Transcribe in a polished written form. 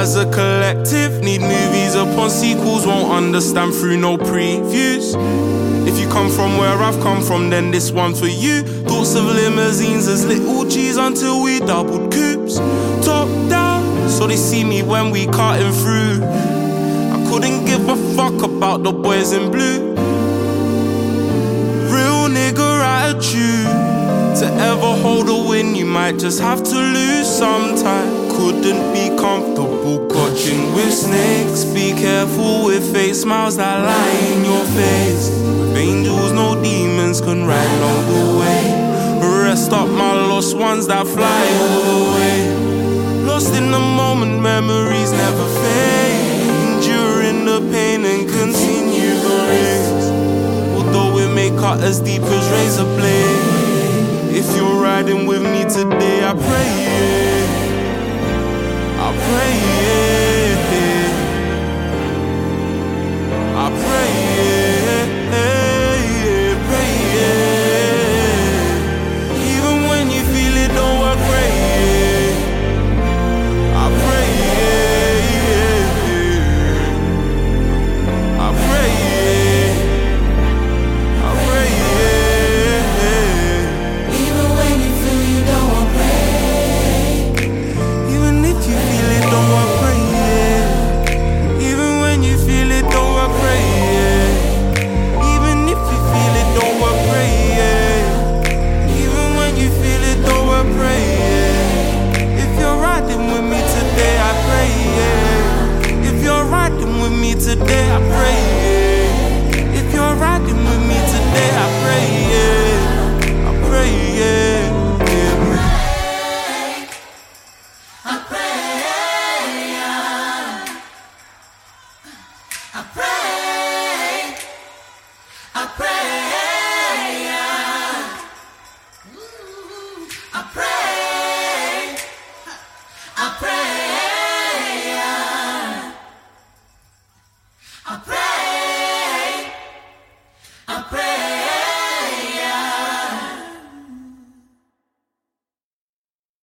as a collective. Need movies upon sequels, won't understand through no previews. If you come from where I've come from, then this one's for you. Thoughts of limousines as little G's until we doubled coupes. Top down, so they see me when we cutting through. I couldn't give a fuck about the boys in blue. Real nigga attitude. To ever hold a win, you might just have to lose sometime. Couldn't be comfortable clutching with snakes. Be careful with fake smiles that lie in your face. With angels, no demons can ride along the way. Rest up my lost ones that fly away. Lost in the moment, memories never fade. Enduring the pain and continue the race. Although it may cut as deep as razor blade. If you're riding with me today, I pray.